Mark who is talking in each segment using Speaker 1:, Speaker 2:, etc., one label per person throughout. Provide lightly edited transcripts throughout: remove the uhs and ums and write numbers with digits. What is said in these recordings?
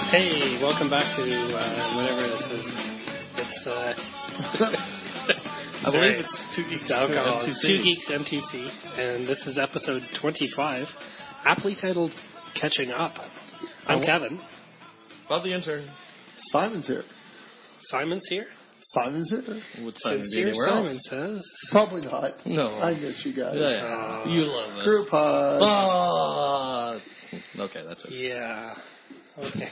Speaker 1: Hey, welcome back to whatever this is. It's
Speaker 2: I believe it's Two Geeks
Speaker 1: alcohol.
Speaker 2: M2C.
Speaker 1: Two Geeks M2C, and this is episode 25, aptly titled "Catching Up." I'm Kevin.
Speaker 2: Bob the intern.
Speaker 3: Simon's here.
Speaker 1: Simon's here.
Speaker 3: Simon's here?
Speaker 2: Would Simon be
Speaker 1: Sincere
Speaker 2: anywhere
Speaker 1: Simon
Speaker 2: else?
Speaker 1: says.
Speaker 3: Probably not.
Speaker 2: No.
Speaker 3: I miss you guys.
Speaker 2: Yeah. You love us.
Speaker 3: Group hug.
Speaker 2: Okay, that's it.
Speaker 1: Yeah. Okay.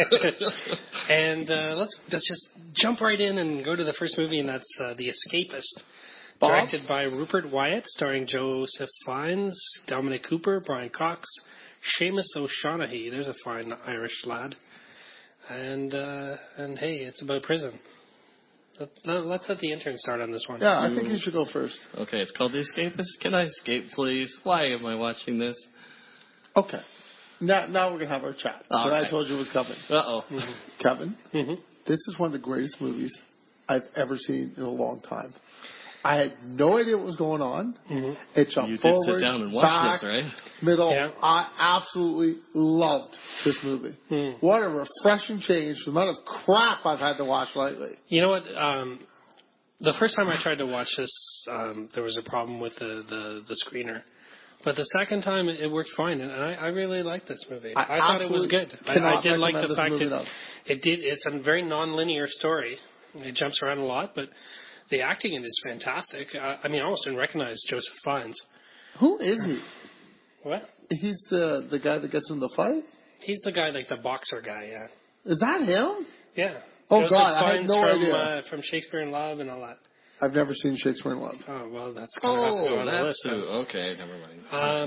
Speaker 1: And let's just jump right in and go to the first movie, and that's The Escapist,
Speaker 3: Bob?
Speaker 1: directed by Rupert Wyatt, starring Joseph Fiennes, Dominic Cooper, Brian Cox, Seamus O'Shaughnessy. There's a fine Irish lad. And hey, it's about prison. Let's let the intern start on this one.
Speaker 3: Yeah, I think you should go first.
Speaker 2: Okay, it's called The Escapist. Can I escape, please? Why am I watching this?
Speaker 3: Okay. Now we're going to have our chat. That
Speaker 2: Okay.
Speaker 3: I told you was coming.
Speaker 2: Uh-oh.
Speaker 1: Mm-hmm.
Speaker 3: Kevin,
Speaker 1: Mm-hmm.
Speaker 3: this is one of the greatest movies I've ever seen in a long time. I had no idea what was going on.
Speaker 1: Mm-hmm.
Speaker 3: It jumped
Speaker 2: You did
Speaker 3: forward,
Speaker 2: sit down and watch
Speaker 3: back,
Speaker 2: this, right?
Speaker 3: middle.
Speaker 1: Yeah.
Speaker 3: I absolutely loved this movie.
Speaker 1: Mm.
Speaker 3: What a refreshing change from the amount of crap I've had to watch lately.
Speaker 1: You know what? The first time I tried to watch this, there was a problem with the screener. But the second time, it worked fine, and I really liked this movie. I thought it was good. I did like the fact that it's a very non-linear story. It jumps around a lot, but the acting in it is fantastic. I mean, I almost didn't recognize Joseph Fiennes.
Speaker 3: Who is he?
Speaker 1: What?
Speaker 3: He's the guy that gets in the fight?
Speaker 1: He's the guy, like the boxer guy, yeah.
Speaker 3: Is that him?
Speaker 1: Yeah.
Speaker 3: Oh,
Speaker 1: Joseph
Speaker 3: God, I had
Speaker 1: Fiennes
Speaker 3: no
Speaker 1: from,
Speaker 3: idea.
Speaker 1: From Shakespeare in Love and all that.
Speaker 3: I've never seen Shakespeare in Love.
Speaker 1: Oh, well, that's going to have to go on the
Speaker 2: that's
Speaker 1: list.
Speaker 2: who.
Speaker 1: Huh?
Speaker 2: Okay, never mind.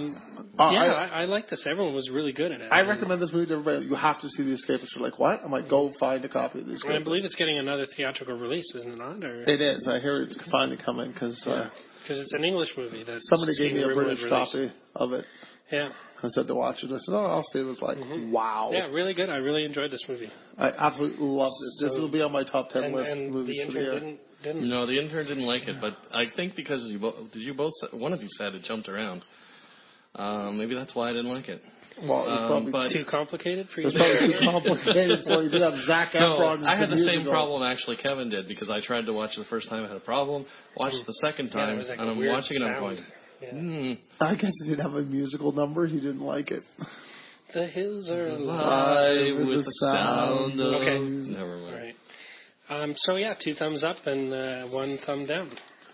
Speaker 1: I like this. Everyone was really good in it.
Speaker 3: I recommend this movie to everybody. You have to see The Escapist. You're like, what? I'm like, go find a copy of The Escapist.
Speaker 1: I believe it's getting another theatrical release, isn't it not? Or
Speaker 3: It is. I hear it's finally coming because
Speaker 1: because it's an English movie. That
Speaker 3: somebody gave me a British copy of it.
Speaker 1: Yeah.
Speaker 3: I said to watch it. I said, I'll see. It was like, wow.
Speaker 1: Yeah, really good. I really enjoyed this movie.
Speaker 3: I absolutely love this. This will be on my top 10 list of
Speaker 1: And
Speaker 3: movies
Speaker 1: the
Speaker 3: for the year.
Speaker 1: intern didn't.
Speaker 2: No, the intern didn't like it, but I think because one of you said it jumped around. Maybe that's why I didn't like it.
Speaker 3: Well, it's probably
Speaker 2: but
Speaker 1: Too complicated for you?
Speaker 3: it's probably too complicated for you. You have Zac Efron.
Speaker 2: I had the same
Speaker 3: musical.
Speaker 2: problem actually Kevin did because I tried to watch it the first time, I had a problem. Watched it the second time,
Speaker 1: it was like
Speaker 2: and
Speaker 1: a
Speaker 2: I'm
Speaker 1: weird
Speaker 2: watching it and I'm
Speaker 1: sound.
Speaker 2: going,
Speaker 1: Yeah.
Speaker 3: I guess he didn't have a musical number. He didn't like it.
Speaker 1: The hills are alive.
Speaker 2: live with the sound of...
Speaker 1: Okay.
Speaker 2: Never
Speaker 1: All
Speaker 2: mind.
Speaker 1: right. So, yeah, 2 thumbs up and 1 thumb down.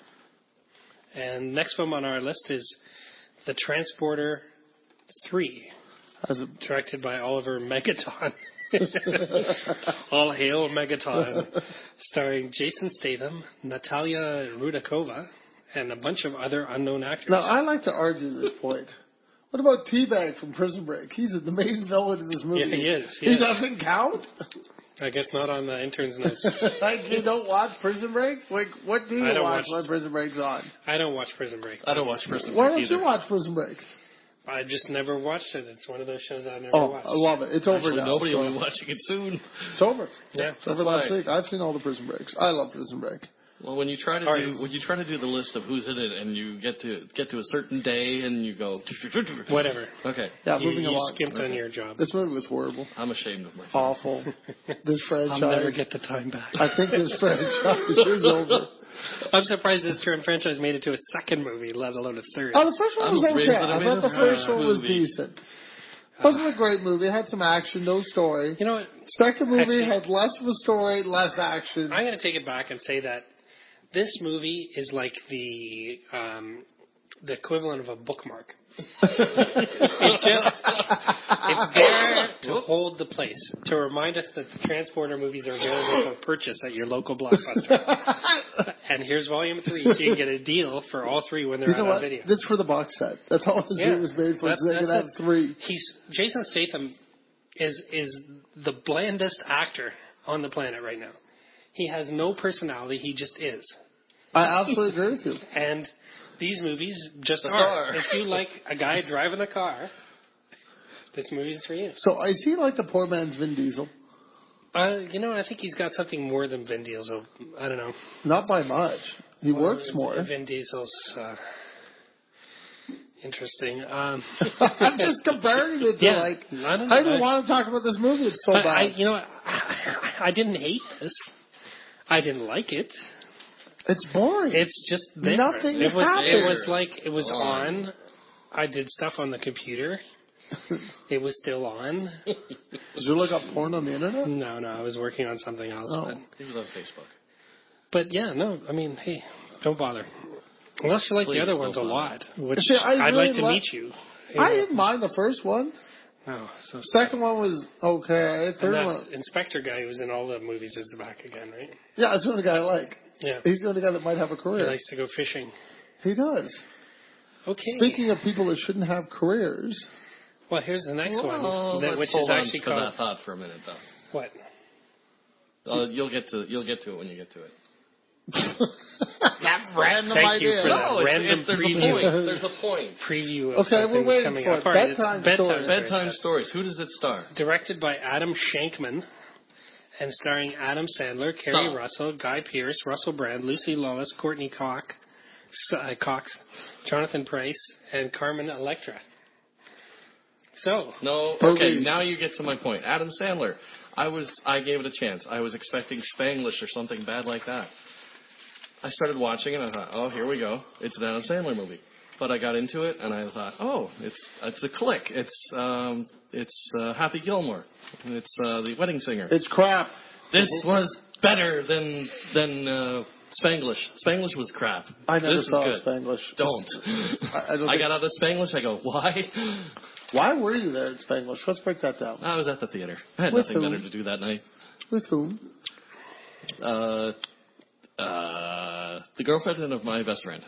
Speaker 1: And next film on our list is The Transporter 3, directed by Oliver Megaton. All hail Megaton. Starring Jason Statham, Natalia Rudakova, and a bunch of other unknown actors.
Speaker 3: Now, I like to argue this point. What about T-Bag from Prison Break? He's the main villain in this movie.
Speaker 1: Yeah, he is.
Speaker 3: He doesn't count?
Speaker 1: I guess not on the intern's notes.
Speaker 3: Like, you don't watch Prison Break? Like, what do you
Speaker 1: I don't
Speaker 3: watch
Speaker 1: watch-
Speaker 3: when Prison Break's on?
Speaker 1: I don't watch Prison Break.
Speaker 2: I don't watch Prison
Speaker 3: Why
Speaker 2: Break
Speaker 3: don't
Speaker 2: either.
Speaker 3: you watch Prison Break?
Speaker 1: I just never watched it. It's one of those shows I never
Speaker 3: Oh,
Speaker 1: watched.
Speaker 3: I love it. It's over
Speaker 2: Actually,
Speaker 3: now.
Speaker 2: nobody
Speaker 3: so-
Speaker 2: will be watching it soon.
Speaker 3: It's over.
Speaker 1: Yeah.
Speaker 3: It's over
Speaker 2: That's
Speaker 3: last
Speaker 2: why.
Speaker 3: week. I've seen all the Prison Breaks. I love Prison Break.
Speaker 2: Well, when you try to do the list of who's in it, and you get to a certain day, and you go
Speaker 1: Whatever.
Speaker 2: Okay,
Speaker 3: Yeah,
Speaker 1: You
Speaker 3: moving along.
Speaker 1: skimped on your job.
Speaker 3: This movie was horrible.
Speaker 2: I'm ashamed of myself.
Speaker 3: Awful. This franchise.
Speaker 1: I'll never get the time back.
Speaker 3: I think this franchise is over.
Speaker 1: I'm surprised this franchise made it to a second movie, let alone a third.
Speaker 3: Oh, the first one
Speaker 2: I'm
Speaker 3: was okay.
Speaker 2: amazed that I
Speaker 3: I
Speaker 2: made
Speaker 3: thought
Speaker 2: a
Speaker 3: the first
Speaker 2: third
Speaker 3: one was
Speaker 2: movie.
Speaker 3: decent. It wasn't a great movie. It had some action, no story.
Speaker 1: You know what?
Speaker 3: Second movie
Speaker 1: Actually-
Speaker 3: had less of a story, less action.
Speaker 1: I'm going to take it back and say that this movie is like the equivalent of a bookmark. It's there to hold the place, to remind us that the Transporter movies are available for purchase at your local Blockbuster. And here's Volume 3, so you can get a deal for all 3 when they're
Speaker 3: You know
Speaker 1: out on
Speaker 3: what?
Speaker 1: video.
Speaker 3: This is for the box set. That's all this movie was made for.
Speaker 1: That's-
Speaker 3: So they could
Speaker 1: that's
Speaker 3: have 3.
Speaker 1: Jason Statham is the blandest actor on the planet right now. He has no personality. He just is.
Speaker 3: I absolutely agree with you.
Speaker 1: And these movies just
Speaker 2: Are.
Speaker 1: are. If you like a guy driving a car, this movie's for you.
Speaker 3: So is he like the poor man's Vin Diesel?
Speaker 1: You know, I think he's got something more than Vin Diesel. I don't know.
Speaker 3: Not by much. He works more.
Speaker 1: Vin Diesel's, Interesting.
Speaker 3: I'm just comparing it to I didn't want to talk about this movie. It's so bad.
Speaker 1: I didn't hate this. I didn't like it.
Speaker 3: It's boring.
Speaker 1: It's just there.
Speaker 3: Nothing happened.
Speaker 1: It was like it was on. I did stuff on the computer. It was still on.
Speaker 3: Did you look up porn on the internet?
Speaker 1: No, I was working on something else.
Speaker 2: Oh. But it was on Facebook.
Speaker 1: But yeah, no, I mean, hey, don't bother. Unless you like the other ones a lot, which I'd like to meet you.
Speaker 3: I didn't mind the first one.
Speaker 1: No, so
Speaker 3: second one was okay. Third one,
Speaker 1: Inspector guy who was in all the movies is back again, right?
Speaker 3: Yeah, that's the only guy I like.
Speaker 1: Yeah,
Speaker 3: he's the only guy that might have a career.
Speaker 1: He likes to go fishing.
Speaker 3: He does.
Speaker 1: Okay.
Speaker 3: Speaking of people that shouldn't have careers.
Speaker 1: Well, here's the next one, which
Speaker 2: is
Speaker 1: actually called.
Speaker 2: That thought for a minute, though.
Speaker 1: What?
Speaker 2: You'll get to it when you get to it.
Speaker 3: That random
Speaker 1: Thank
Speaker 3: idea.
Speaker 1: You for that random preview.
Speaker 2: There's a point.
Speaker 1: Preview of
Speaker 3: okay, we're waiting
Speaker 1: coming
Speaker 3: for
Speaker 1: up.
Speaker 3: it.
Speaker 2: Bedtime stories. Who does it star?
Speaker 1: Directed by Adam Shankman and starring Adam Sandler, Kerry Russell, Guy Pearce, Russell Brand, Lucy Lawless, Courtney Cox, Jonathan Pryce, and Carmen Electra. So.
Speaker 2: No, okay, now you get to my point. Adam Sandler. I gave it a chance. I was expecting Spanglish or something bad like that. I started watching it and I thought, oh, here we go. It's an Adam Sandler movie. But I got into it and I thought, oh, it's a click. It's Happy Gilmore. It's The Wedding Singer.
Speaker 3: It's crap.
Speaker 2: This was better than Spanglish. Spanglish was crap.
Speaker 3: I never saw
Speaker 2: good.
Speaker 3: Spanglish.
Speaker 2: Don't. I got out of Spanglish. I go, why?
Speaker 3: Why were you there at Spanglish? Let's break that down.
Speaker 2: I was at the theater. I had nothing better to do that night.
Speaker 3: With whom?
Speaker 2: The girlfriend of my best friend.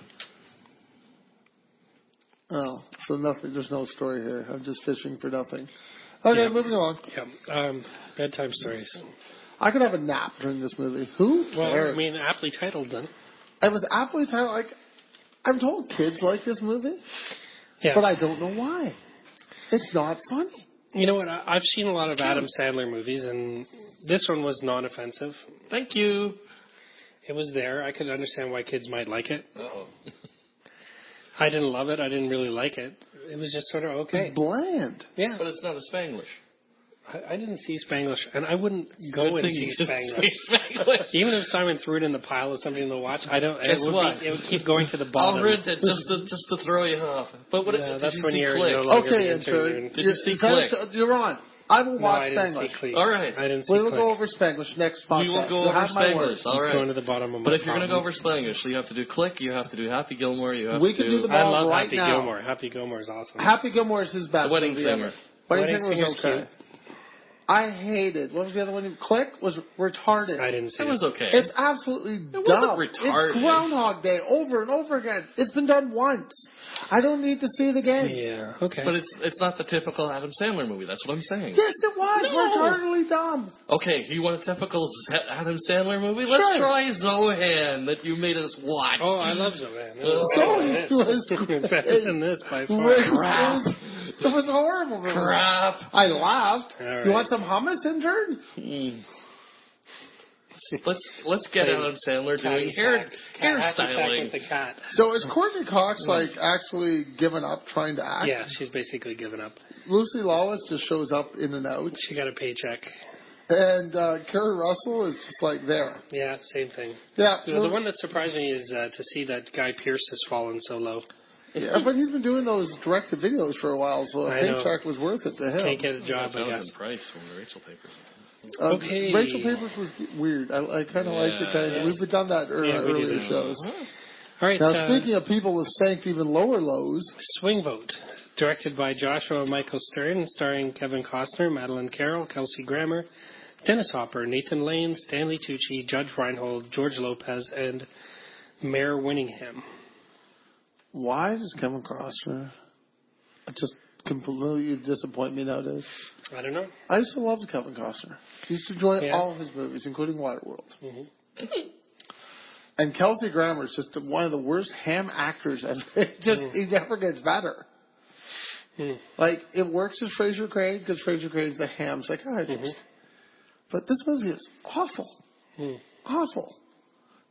Speaker 3: Oh, so nothing. There's no story here. I'm just fishing for nothing. Okay, moving on.
Speaker 1: Yeah. Bedtime stories.
Speaker 3: I could have a nap during this movie. Who?
Speaker 1: Well, I mean, aptly titled then.
Speaker 3: It was aptly titled. Like, I'm told kids like this movie, but I don't know why. It's not funny.
Speaker 1: You know what? I've seen a lot of Adam Sandler movies, and this one was non-offensive.
Speaker 2: Thank you.
Speaker 1: It was there. I could understand why kids might like it.
Speaker 2: Uh-oh.
Speaker 1: I didn't love it. I didn't really like it. It was just sort of okay.
Speaker 3: It's bland.
Speaker 1: Yeah.
Speaker 2: But it's not a Spanglish.
Speaker 1: I didn't see Spanglish, and I wouldn't go and see Spanglish. Even if Simon threw it in the pile of something to watch, I don't. It would keep going to the bottom.
Speaker 2: I'll read it just to throw you off. But what?
Speaker 1: Yeah, that's when you're
Speaker 2: Click?
Speaker 1: no longer
Speaker 3: okay,
Speaker 2: Did you see Click?
Speaker 3: You're on. I will watch
Speaker 1: Spanglish.
Speaker 2: All right.
Speaker 1: I didn't see
Speaker 3: We will go over Spanglish next podcast.
Speaker 2: We will go over Spanglish. All right.
Speaker 1: It's going to the bottom of my
Speaker 2: But if you're going to go over Spanglish, you have to do Click, you have to do Happy Gilmore, you have to do...
Speaker 3: can do the
Speaker 1: I love
Speaker 3: right
Speaker 1: Happy
Speaker 3: now.
Speaker 1: Gilmore. Happy Gilmore is awesome.
Speaker 3: Happy Gilmore is his best
Speaker 2: The Wedding
Speaker 3: movie
Speaker 2: Singer.
Speaker 3: ever. Wedding Singer was okay.
Speaker 1: Cute.
Speaker 3: I hated. What was the other one? Click was retarded.
Speaker 1: I didn't see it.
Speaker 2: It was okay.
Speaker 3: It's absolutely dumb.
Speaker 2: Wasn't retarded.
Speaker 3: It's Groundhog Day over and over again. It's been done once. I don't need to see it again.
Speaker 1: Yeah, okay.
Speaker 2: But it's not the typical Adam Sandler movie. That's what I'm saying.
Speaker 3: Yes, it was. Retardedly dumb.
Speaker 2: Okay, you want a typical Adam Sandler movie? Let's try Zohan that you made us watch.
Speaker 1: Oh, I love Zohan.
Speaker 3: Zohan was
Speaker 1: better than this by far.
Speaker 3: Crap. It was horrible.
Speaker 2: Crap.
Speaker 3: I laughed.
Speaker 1: Right.
Speaker 3: You want some hummus, intern?
Speaker 2: Let's get Adam Sandler doing hairstyling.
Speaker 1: With the cat.
Speaker 3: So is Courtney Cox actually given up trying to act?
Speaker 1: Yeah, she's basically given up.
Speaker 3: Lucy Lawless just shows up in and out.
Speaker 1: She got a paycheck.
Speaker 3: And Kerry Russell is just there.
Speaker 1: Yeah, same thing.
Speaker 3: Yeah.
Speaker 1: The one that surprised me is to see that Guy Pearce has fallen so low.
Speaker 3: Yeah, but he's been doing those directed videos for a while, so a paycheck was worth it to him.
Speaker 1: Can't get a job, I guess.
Speaker 2: Price from the Rachel Papers.
Speaker 1: Okay.
Speaker 3: Rachel Papers was weird. I kind of liked it. We've done that earlier shows.
Speaker 1: All right.
Speaker 3: Now, speaking of people with sank even lower lows.
Speaker 1: Swing Vote, directed by Joshua Michael Stern, starring Kevin Costner, Madeline Carroll, Kelsey Grammer, Dennis Hopper, Nathan Lane, Stanley Tucci, Judge Reinhold, George Lopez, and Mayor Winningham.
Speaker 3: Why does Kevin Costner just completely disappoint me nowadays?
Speaker 1: I don't know.
Speaker 3: I used to love Kevin Costner. I used to enjoy all of his movies, including Waterworld. Mm-hmm. And Kelsey Grammer is just one of the worst ham actors ever. He never gets better. Mm. Like, it works as Fraser Crane because Fraser Crane's a ham psychiatrist. Mm-hmm. But this movie is awful. Mm. Awful.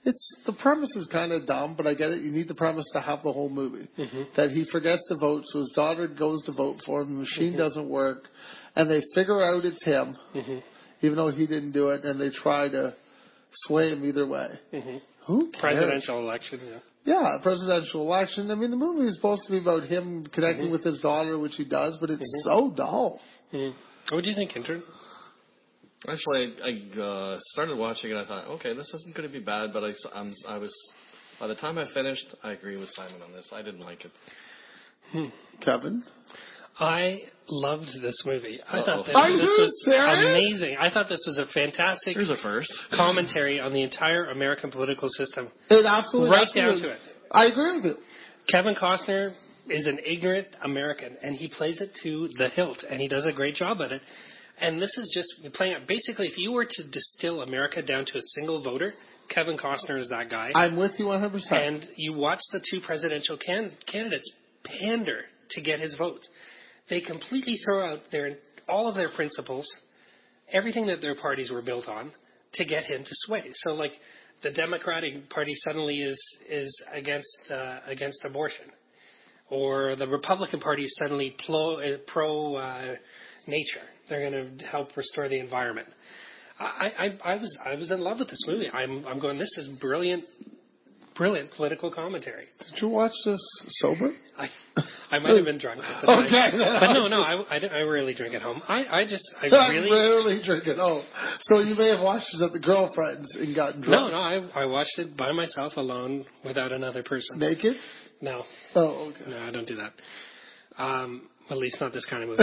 Speaker 3: The premise is kind of dumb, but I get it. You need the premise to have the whole movie. That he forgets to vote, so his daughter goes to vote for him. The machine doesn't work, and they figure out it's him, even though he didn't do it, and they try to sway him either way. Who cares?
Speaker 1: Presidential election, yeah.
Speaker 3: Yeah, presidential election. I mean, the movie is supposed to be about him connecting with his daughter, which he does, but it's so dull.
Speaker 1: What do you think, Intern?
Speaker 2: Actually, I started watching it. I thought, okay, this isn't going to be bad, but I was by the time I finished, I agree with Simon on this. I didn't like it.
Speaker 3: Kevin?
Speaker 1: I loved this movie. I thought this was amazing. I thought this was a fantastic
Speaker 2: Here's a first.
Speaker 1: commentary on the entire American political system.
Speaker 3: It absolutely
Speaker 1: right down to it.
Speaker 3: I agree with you.
Speaker 1: Kevin Costner is an ignorant American, and he plays it to the hilt, and he does a great job at it. And this is just playing it. Basically, if you were to distill America down to a single voter, Kevin Costner is that guy.
Speaker 3: I'm with you 100%.
Speaker 1: And you watch the two presidential candidates pander to get his votes. They completely throw out all of their principles, everything that their parties were built on, to get him to sway. So, like, the Democratic Party suddenly is against abortion, or the Republican Party is suddenly pro nature. They're going to help restore the environment. I was in love with this movie. I'm going, this is brilliant political commentary.
Speaker 3: Did you watch this sober?
Speaker 1: I might have been drunk at the time. Okay. But no, I rarely drink at home. I
Speaker 3: rarely drink at home. So you may have watched it at the girlfriend's and gotten drunk.
Speaker 1: No, I watched it by myself alone without another person.
Speaker 3: Naked?
Speaker 1: No.
Speaker 3: Oh, okay.
Speaker 1: No, I don't do that. At least not this kind of movie.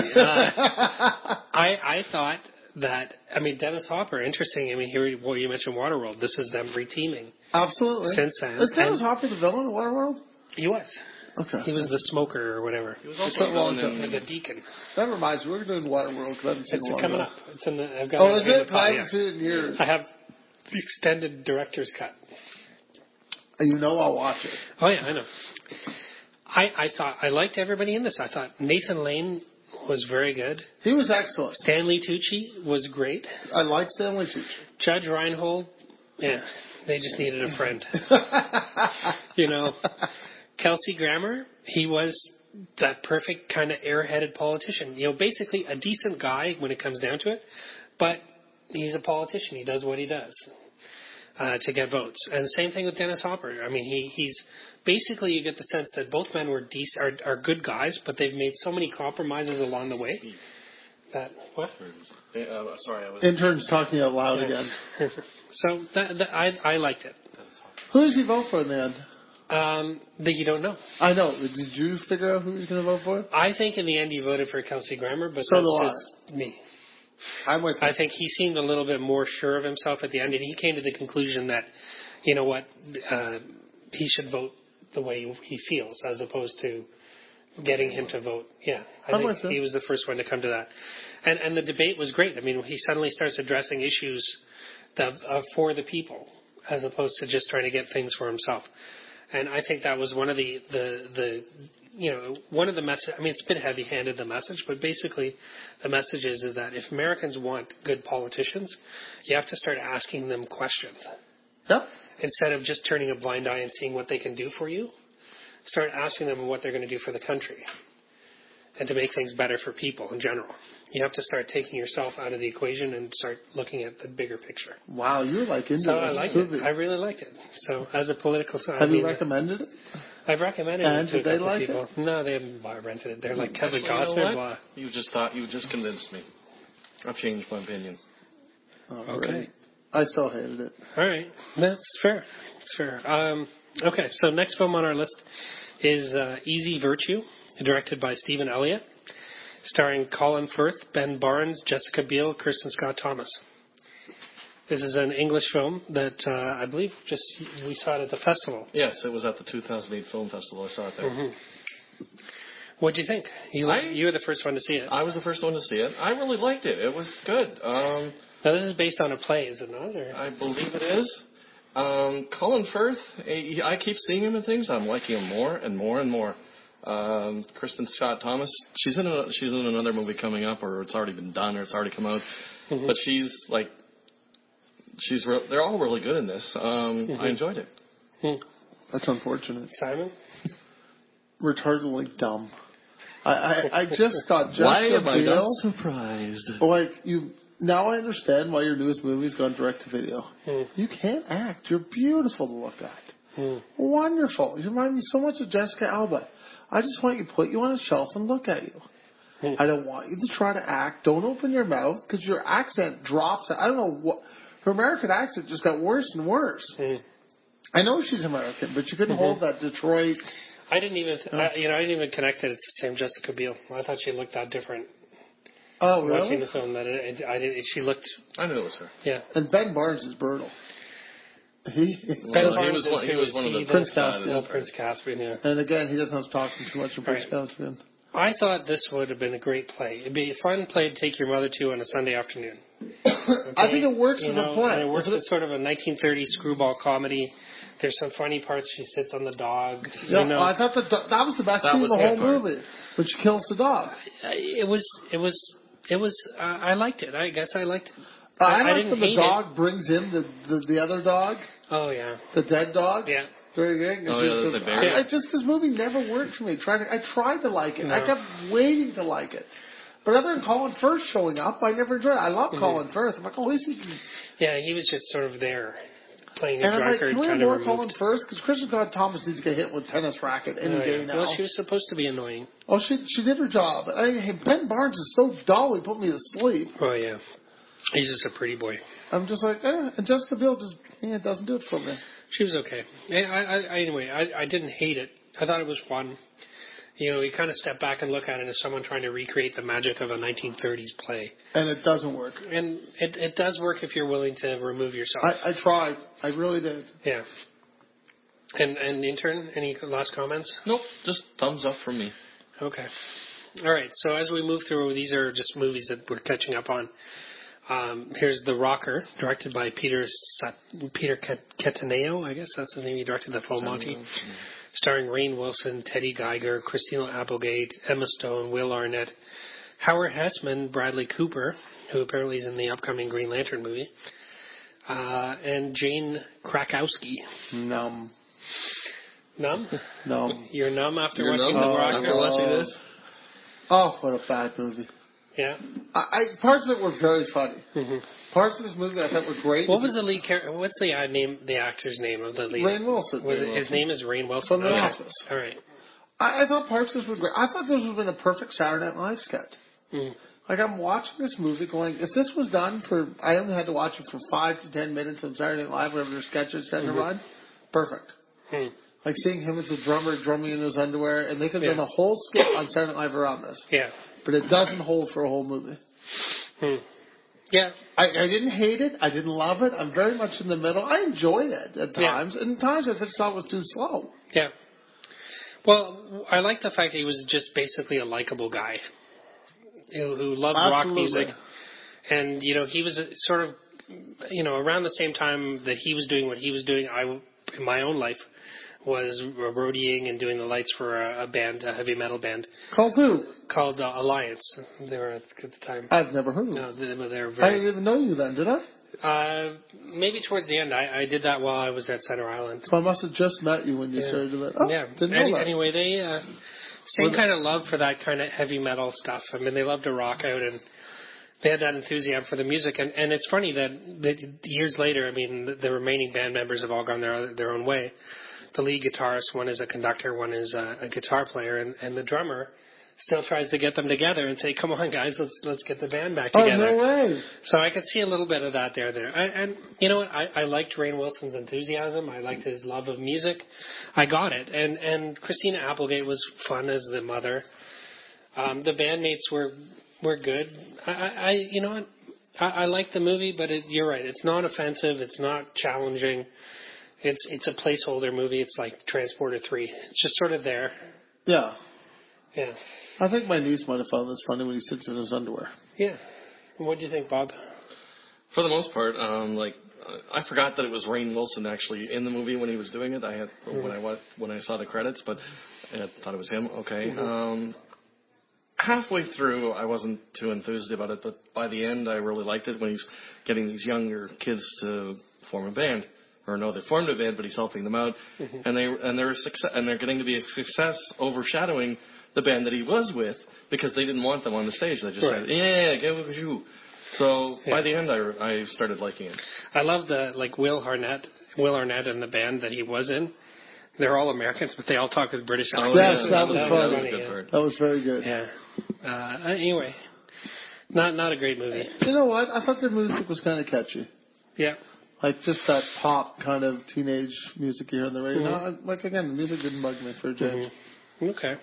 Speaker 1: I thought that, I mean, Dennis Hopper, interesting. I mean, here you mentioned Waterworld. This is them reteaming.
Speaker 3: Absolutely.
Speaker 1: Since then.
Speaker 3: Is Dennis Hopper the villain in Waterworld?
Speaker 1: He was.
Speaker 3: Okay.
Speaker 1: He was the smoker or whatever.
Speaker 2: He was also a villain
Speaker 1: in the Deacon.
Speaker 3: That reminds me, we're doing Waterworld because I haven't seen it.
Speaker 1: It's coming up. It's in the. I've got
Speaker 3: is it? I haven't seen it in years.
Speaker 1: I have the extended director's cut.
Speaker 3: You know I'll watch it.
Speaker 1: Oh yeah, I know. I liked everybody in this. I thought Nathan Lane was very good.
Speaker 3: He was excellent.
Speaker 1: Stanley Tucci was great.
Speaker 3: I like Stanley Tucci.
Speaker 1: Judge Reinhold, yeah, they just needed a friend. Kelsey Grammer, he was that perfect kind of airheaded politician. Basically a decent guy when it comes down to it, but he's a politician. He does what he does to get votes. And the same thing with Dennis Hopper. I mean, he's basically, you get the sense that both men are good guys, but they've made so many compromises along the way. That what?
Speaker 2: Sorry, I was.
Speaker 3: Intern's talking out loud again.
Speaker 1: So I liked it.
Speaker 3: Who does he vote for in the end?
Speaker 1: That you don't know.
Speaker 3: I know. Did you figure out who he's going to vote for?
Speaker 1: I think in the end he voted for Kelsey Grammer, but
Speaker 3: so
Speaker 1: that's just me.
Speaker 3: I'm with you.
Speaker 1: I think he seemed a little bit more sure of himself at the end, and he came to the conclusion that, you know what, he should vote the way he feels, as opposed to getting him to vote. Yeah, I think he was the first one to come to that. And the debate was great. I mean, he suddenly starts addressing issues that for the people, as opposed to just trying to get things for himself. And I think that was one of one of the message. I mean, it's a bit heavy-handed, the message, but basically the message is that if Americans want good politicians, you have to start asking them questions.
Speaker 3: Yep.
Speaker 1: Instead of just turning a blind eye and seeing what they can do for you, start asking them what they're going to do for the country and to make things better for people in general. You have to start taking yourself out of the equation and start looking at the bigger picture.
Speaker 3: Wow, you're like into
Speaker 1: it. So I liked it. I really liked it. So as a political science,
Speaker 3: have you recommended it?
Speaker 1: I've recommended
Speaker 3: it
Speaker 1: to
Speaker 3: did they like
Speaker 1: people.
Speaker 3: it?
Speaker 1: No, they haven't rented it. They're like Kevin Costner. Blah.
Speaker 2: You just convinced me. I've changed my opinion.
Speaker 1: Okay.
Speaker 3: I still hated it.
Speaker 1: All right, that's fair. It's fair. Okay, so next film on our list is Easy Virtue, directed by Stephen Elliott, starring Colin Firth, Ben Barnes, Jessica Biel, Kirsten Scott Thomas. This is an English film that I believe we saw it at the festival.
Speaker 2: Yes, it was at the 2008 Film Festival. I saw it there.
Speaker 1: Mm-hmm. What did you think? You were the first one to see it.
Speaker 2: I was the first one to see it. I really liked it. It was good.
Speaker 1: Now, this is based on a play, is it not? Or?
Speaker 2: I believe it is. Colin Firth, I keep seeing him in things. I'm liking him more and more and more. Kristen Scott Thomas, she's in another movie coming up, or it's already been done, or it's already come out. Mm-hmm. But she's They're all really good in this. I enjoyed it.
Speaker 3: That's unfortunate.
Speaker 1: Simon?
Speaker 3: Retardedly dumb. I just got Jessica
Speaker 2: Why am I not
Speaker 3: Biel.
Speaker 2: surprised?
Speaker 3: Like, now I understand why your newest movie's gone direct to video. You can't act. You're beautiful to look at. Wonderful. You remind me so much of Jessica Alba. I just want you to put you on a shelf and look at you. I don't want you to try to act. Don't open your mouth because your accent drops. I don't know what. Her American accent just got worse and worse. I know she's American, but you couldn't hold that Detroit.
Speaker 1: I didn't even, I didn't even connect that it's the same Jessica Biel. I thought she looked that different.
Speaker 3: Oh, really?
Speaker 1: Watching the film, she looked.
Speaker 2: I knew it was her.
Speaker 1: Yeah.
Speaker 3: And Ben Barnes is brutal.
Speaker 2: He was one of the
Speaker 3: Prince Caspian.
Speaker 1: Prince Caspian, yeah.
Speaker 3: And again, he doesn't have to talk too much of Prince Caspian.
Speaker 1: I thought this would have been a great play. It'd be a fun play to take your mother to on a Sunday afternoon. Okay?
Speaker 3: I think it works as a play.
Speaker 1: And it works as sort of a 1930s screwball comedy. There's some funny parts. She sits on the dog.
Speaker 3: I thought that was the best scene in the whole movie, when she kills the dog.
Speaker 1: It was. I liked it. I guess I liked it.
Speaker 3: I like when the dog brings in the other dog.
Speaker 1: Oh yeah.
Speaker 3: The dead dog.
Speaker 1: Yeah.
Speaker 3: Very good.
Speaker 2: The bear.
Speaker 3: This movie never worked for me. I tried to like it. No. I kept waiting to like it. But other than Colin Firth showing up, I never enjoyed it. I love Colin Firth. I'm like, oh, is he?
Speaker 1: Yeah, he was just sort of there. Playing
Speaker 3: and
Speaker 1: a drunkard,
Speaker 3: can we have more Colin Firth? Because Kristen Scott Thomas needs to get hit with a tennis racket any day now.
Speaker 1: Well, she was supposed to be annoying.
Speaker 3: Oh, she did her job. Ben Barnes is so dull, he put me to sleep.
Speaker 1: Oh, yeah. He's just a pretty boy.
Speaker 3: I'm just like, and Jessica Biel just doesn't do it for me.
Speaker 1: She was okay. Anyway, I didn't hate it. I thought it was fun. You kind of step back and look at it as someone trying to recreate the magic of a 1930s play.
Speaker 3: And it doesn't work.
Speaker 1: And it does work if you're willing to remove yourself.
Speaker 3: I tried. I really did.
Speaker 1: Yeah. And intern, any last comments?
Speaker 2: Nope. Just thumbs up from me.
Speaker 1: Okay. All right. So as we move through, these are just movies that we're catching up on. Here's The Rocker, directed by Peter Cattaneo, I guess that's his name. He directed The Full Monty. Starring Rainn Wilson, Teddy Geiger, Christina Applegate, Emma Stone, Will Arnett, Howard Hessman, Bradley Cooper, who apparently is in the upcoming Green Lantern movie, and Jane Krakowski.
Speaker 3: Numb?
Speaker 1: Numb. You're numb after watching The Rocker?
Speaker 2: After watching this?
Speaker 3: Oh, what a bad movie.
Speaker 1: Yeah.
Speaker 3: Parts of it were very funny. Parts of this movie I thought were great.
Speaker 1: What was the lead character? What's the actor's name of the lead?
Speaker 3: Rainn Wilson.
Speaker 1: His name is Rainn Wilson?
Speaker 3: From The Office.
Speaker 1: All right.
Speaker 3: I thought parts of this were great. I thought this would have been a perfect Saturday Night Live sketch. Like, I'm watching this movie going, if this was done I only had to watch it for 5 to 10 minutes on Saturday Night Live, whatever their sketches tend to run, perfect. Like seeing him as the drummer drumming in his underwear, and they could have done a whole skit on Saturday Night Live around this.
Speaker 1: Yeah.
Speaker 3: But it doesn't hold for a whole movie.
Speaker 1: Yeah.
Speaker 3: I didn't hate it. I didn't love it. I'm very much in the middle. I enjoyed it at times. And at times I thought it was too slow.
Speaker 1: Yeah. Well, I like the fact that he was just basically a likable guy who loved rock music. And, he was sort of, around the same time that he was doing what he was doing, in my own life, was roadieing and doing the lights for a band, a heavy metal band.
Speaker 3: Called who?
Speaker 1: Called Alliance. They were at the time.
Speaker 3: I've never heard of them.
Speaker 1: No, they were very...
Speaker 3: I didn't even know you then, did I?
Speaker 1: Maybe towards the end. I did that while I was at Center Island.
Speaker 3: So I must have just met you when you started doing it. Oh,
Speaker 1: yeah.
Speaker 3: Didn't know that.
Speaker 1: Anyway, they... same kind of love for that kind of heavy metal stuff. I mean, they love to rock out, and they had that enthusiasm for the music. And it's funny that years later, I mean, the remaining band members have all gone their own way. The lead guitarist, one is a conductor, one is a guitar player, and the drummer still tries to get them together and say, "Come on, guys, let's get the band back together."
Speaker 3: Oh, no way!
Speaker 1: So I could see a little bit of that there. And you know what? I liked Rainn Wilson's enthusiasm. I liked his love of music. I got it. And Christina Applegate was fun as the mother. The bandmates were good. You know what? I like the movie, but you're right. It's not offensive. It's not challenging. It's a placeholder movie. It's like Transporter 3. It's just sort of there.
Speaker 3: Yeah.
Speaker 1: Yeah.
Speaker 3: I think my niece might have found this funny when he sits in his underwear.
Speaker 1: Yeah. What do you think, Bob?
Speaker 2: For the most part, I forgot that it was Rainn Wilson actually in the movie when he was doing it. When I saw the credits, but I thought it was him. Okay. halfway through, I wasn't too enthused about it, but by the end, I really liked it when he's getting these younger kids to form a band. Or no, they formed a band, but he's helping them out, and they're getting to be a success, overshadowing the band that he was with because they didn't want them on the stage. They just said, "Yeah, get with you." So by the end, I started liking it.
Speaker 1: I love Will Arnett and the band that he was in. They're all Americans, but they all talk with British accents.
Speaker 3: Yes, that was funny.
Speaker 1: Good.
Speaker 3: That was very good.
Speaker 1: Yeah. Anyway, not a great movie.
Speaker 3: You know what? I thought their music was kind of catchy.
Speaker 1: Yeah.
Speaker 3: Like just that pop kind of teenage music you hear on the radio. Mm-hmm. No, again, the music didn't bug me for a change.
Speaker 1: Mm-hmm. Okay.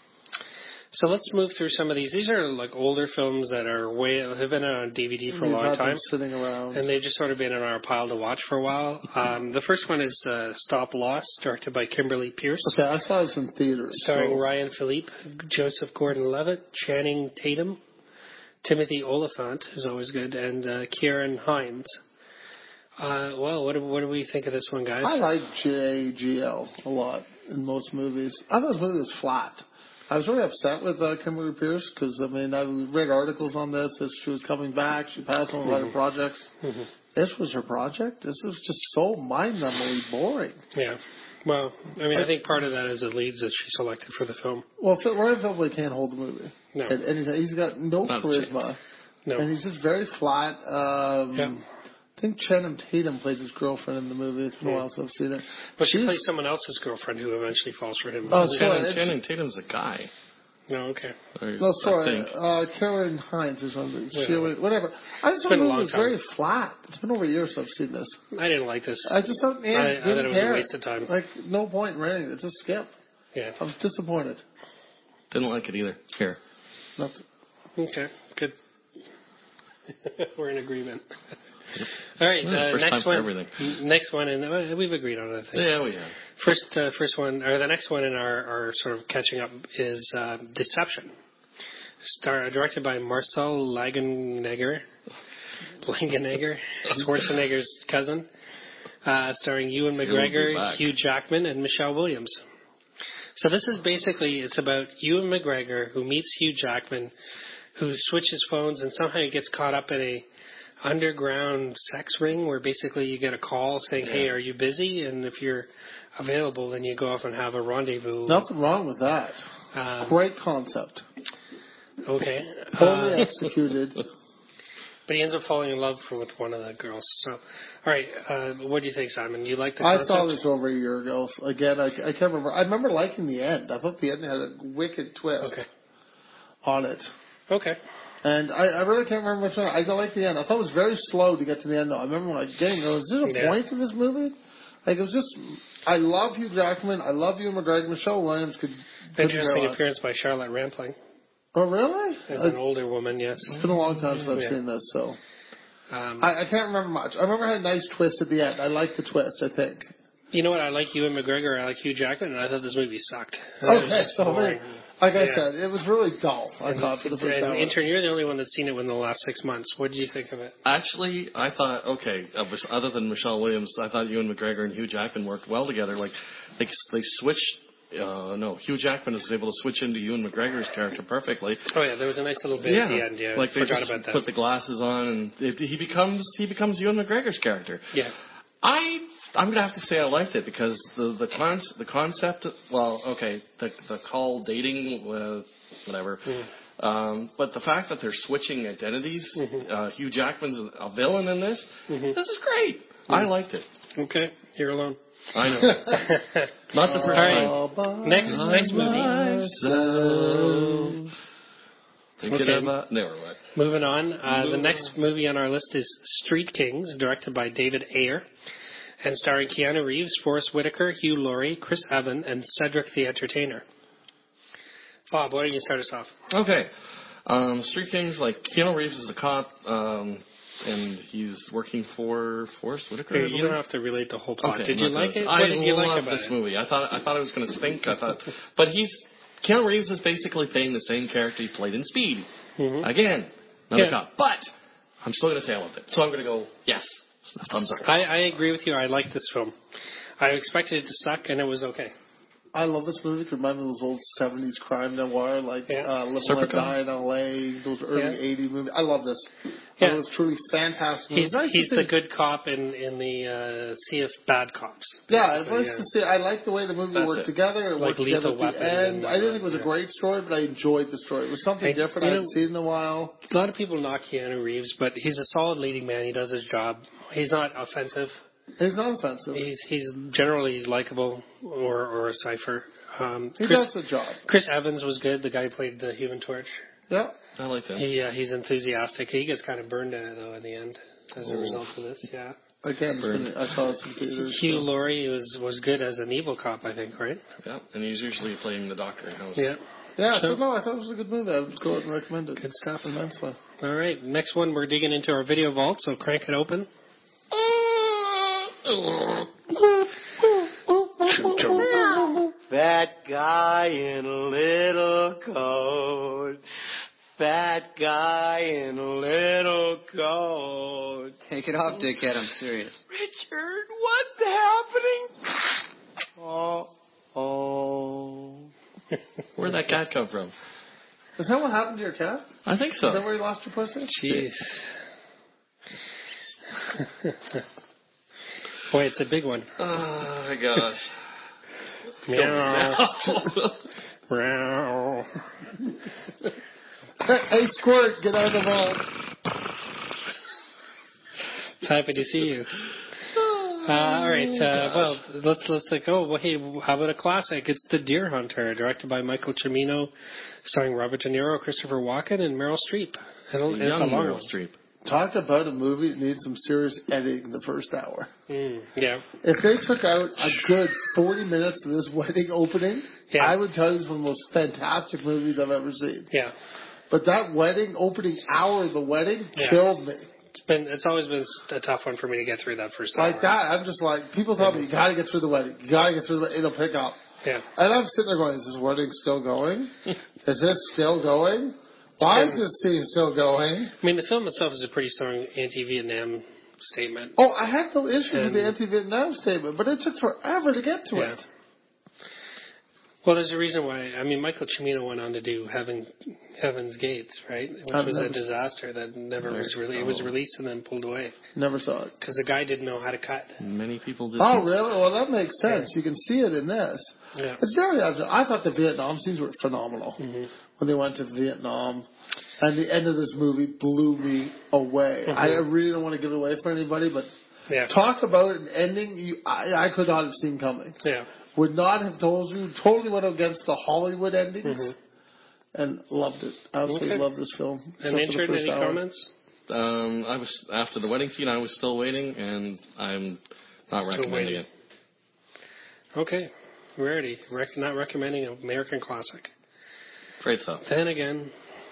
Speaker 1: So let's move through some of these. These are older films that have been on DVD for a long time,
Speaker 3: sitting around,
Speaker 1: and they've just sort of been in our pile to watch for a while. The first one is Stop Loss, directed by Kimberly Peirce.
Speaker 3: Okay, I saw this in theaters.
Speaker 1: Starring Ryan Phillippe, Joseph Gordon-Levitt, Channing Tatum, Timothy Olyphant, who's always good, and Kieran Hines. What do we think of this one, guys?
Speaker 3: I like JGL a lot in most movies. I thought this movie was flat. I was really upset with Kimberly Peirce because, I read articles on this as she was coming back. She passed on a lot of projects. Mm-hmm. This was her project? This was just so mind-numbingly boring.
Speaker 1: Yeah. Well, I think part of that is the leads that she selected for the film.
Speaker 3: Well, Ryan Phillippe can't hold the movie.
Speaker 1: No.
Speaker 3: And he's got no charisma.
Speaker 1: No.
Speaker 3: And he's just very flat. I think Channing Tatum plays his girlfriend in the movie. It's been a while since I've seen it.
Speaker 1: But she plays someone else's girlfriend who eventually falls for him.
Speaker 3: Oh,
Speaker 2: Channing Tatum's a guy.
Speaker 1: No, okay.
Speaker 3: No, sorry. Karen Hines is one of the... Whatever. I just thought it was very flat. It's been over a year since I've seen this.
Speaker 1: I didn't like this.
Speaker 3: I just thought,
Speaker 1: I thought it was a waste of time.
Speaker 3: No point in renting it. Just skip.
Speaker 1: Yeah.
Speaker 3: I was disappointed.
Speaker 2: Didn't like it either. Here.
Speaker 1: Okay, good. We're in agreement. All right, next one, and we've agreed on it, I think.
Speaker 2: Yeah, we have.
Speaker 1: First one, or the next one in our sort of catching up is Deception. Directed by Marcel Langenegger, Schwarzenegger's cousin, starring Ewan McGregor, Hugh Jackman, and Michelle Williams. So this is basically, it's about Ewan McGregor who meets Hugh Jackman, who switches phones, and somehow he gets caught up in a underground sex ring where basically you get a call saying, hey, are you busy? And if you're available, then you go off and have a rendezvous.
Speaker 3: Nothing wrong with that. Great concept.
Speaker 1: Okay.
Speaker 3: Totally executed.
Speaker 1: But he ends up falling in love with one of the girls. So, all right. What do you think, Simon? You like the concept?
Speaker 3: I saw this over a year ago. Again, I can't remember. I remember liking the end. I thought the end had a wicked twist on it.
Speaker 1: Okay.
Speaker 3: And I really can't remember which one. I like the end. I thought it was very slow to get to the end, though. I remember when I was getting is there a point to this movie? It was just, I love Hugh Jackman. I love Ewan McGregor. Michelle Williams could
Speaker 1: Interesting appearance by Charlotte Rampling.
Speaker 3: Oh, really?
Speaker 1: As an older woman, yes.
Speaker 3: It's been a long time since I've seen this, so. I can't remember much. I remember it had a nice twist at the end. I liked the twist, I think.
Speaker 1: You know what? I like Ewan McGregor. I like Hugh Jackman, and I thought this movie sucked.
Speaker 3: Okay, so like I said, it was really dull, I thought, for the first hour.
Speaker 1: Intern, you're the only one that's seen it within the last 6 months. What did you think of it?
Speaker 2: Actually, I thought, other than Michelle Williams, I thought Ewan McGregor and Hugh Jackman worked well together. Like, they switched. Hugh Jackman was able to switch into Ewan McGregor's character perfectly.
Speaker 1: Oh yeah, there was a nice little bit at the end. Yeah,
Speaker 2: like they forgot about that. Put the glasses on, and he becomes Ewan McGregor's character.
Speaker 1: Yeah,
Speaker 2: I'm gonna have to say I liked it because the concept. Well, okay, the call dating, whatever. Mm-hmm. But the fact that they're switching identities, Hugh Jackman's a villain in this. Mm-hmm. This is great. Mm-hmm. I liked it.
Speaker 1: Okay, you're alone.
Speaker 2: I know. Not the first time.
Speaker 1: Next movie.
Speaker 2: Never mind.
Speaker 1: Moving on. The next movie on our list is Street Kings, directed by David Ayer, and starring Keanu Reeves, Forrest Whitaker, Hugh Laurie, Chris Evans, and Cedric the Entertainer. Bob, why don't you start us off?
Speaker 2: Okay. Street Kings, like Keanu Reeves is a cop. And he's working for Forrest Whitaker.
Speaker 1: You don't have to relate the whole plot.
Speaker 2: Okay,
Speaker 1: did you like it?
Speaker 2: What did you like about this movie? I thought it was going to stink. But Keanu Reeves is basically playing the same character he played in Speed. Mm-hmm. Again, another cop. But I'm still going to say I loved it. So I'm going to go yes, thumbs up.
Speaker 1: I agree with you. I like this film. I expected it to suck, and it was okay.
Speaker 3: I love this movie. It reminds me of those old 70s crime noir, like Live and Let Die in L.A., those early 80s movies. I love this. Yeah. It was truly fantastic.
Speaker 1: He's the good cop in the Sea of Bad Cops.
Speaker 3: Yeah, it's nice to see. I like the way the movie worked together. It worked together at the end. I didn't think it was a great story, but I enjoyed the story. It was something different I hadn't seen in a while.
Speaker 1: A lot of people knock Keanu Reeves, but he's a solid leading man. He does his job. He's not offensive.
Speaker 3: He's not offensive.
Speaker 1: He's generally likable or a cipher.
Speaker 3: He does the job.
Speaker 1: Chris Evans was good. The guy who played the Human Torch.
Speaker 3: Yeah,
Speaker 2: I like that.
Speaker 1: He's enthusiastic. He gets kind of burned though in the end as a result of this. Yeah.
Speaker 3: Again, I saw some theaters.
Speaker 1: Hugh Laurie was good as an evil cop, I think, right?
Speaker 2: Yeah, and he's usually playing the doctor.
Speaker 1: Yeah.
Speaker 3: Yeah, so no, I thought it was a good movie. I would go out and recommend it.
Speaker 1: Good stuff.
Speaker 3: Immensely.
Speaker 1: All right, next one, we're digging into our video vault, so crank it open.
Speaker 4: That guy in a little coat. That guy in a little coat.
Speaker 5: Take it off, dickhead. I'm serious.
Speaker 4: Richard, what's happening? Oh.
Speaker 2: Where'd that cat come from?
Speaker 3: Is that what happened to your cat?
Speaker 2: I think so.
Speaker 3: Is that where you lost your pussy?
Speaker 1: Jeez. Boy, it's a big one.
Speaker 2: Oh, my gosh.
Speaker 1: Meow. Meow.
Speaker 3: Hey, Squirt, get out of the vault.
Speaker 1: Happy to see you. All right. Well, let's go. Well, hey, how about a classic? It's The Deer Hunter, directed by Michael Cimino, starring Robert De Niro, Christopher Walken, and Meryl Streep. And it's a long
Speaker 2: Meryl
Speaker 1: one.
Speaker 2: Streep.
Speaker 3: Talk about a movie that needs some serious editing the first hour.
Speaker 1: Yeah.
Speaker 3: If they took out a good 40 minutes of this wedding opening, I would tell you it's one of the most fantastic movies I've ever seen.
Speaker 1: Yeah.
Speaker 3: But that wedding, opening hour of the wedding, killed me.
Speaker 1: It's always been a tough one for me to get through that first hour.
Speaker 3: Like that, I'm just like, people tell me, you gotta get through the wedding. You gotta get through the wedding. It'll pick up.
Speaker 1: Yeah.
Speaker 3: And I'm sitting there going, is this wedding still going? Is this still going? Why is this scene still going?
Speaker 1: I mean, the film itself is a pretty strong anti-Vietnam statement.
Speaker 3: Oh, I had no issue with the anti-Vietnam statement, but it took forever to get to it.
Speaker 1: Well, there's a reason why. I mean, Michael Cimino went on to do Heaven's Gates, right? Which was a disaster that never was released. It was released and then pulled away.
Speaker 3: Never saw it.
Speaker 1: Because the guy didn't know how to cut.
Speaker 2: Many people did.
Speaker 3: Oh, really? Well, that makes sense. You can see it in this.
Speaker 1: Yeah.
Speaker 3: It's very obvious. I thought the Vietnam scenes were phenomenal when they went to Vietnam. And the end of this movie blew me away. I really don't want to give it away for anybody, but talk about an ending I could not have seen coming.
Speaker 1: Yeah.
Speaker 3: Would not have told you. Totally went against the Hollywood endings. And loved it. Absolutely loved this film.
Speaker 1: And Richard, any comments?
Speaker 2: I was after the wedding scene. I was still waiting, and I'm not recommending it.
Speaker 1: Okay, Rarity. Not recommending an American classic.
Speaker 2: Great stuff.
Speaker 1: Then again.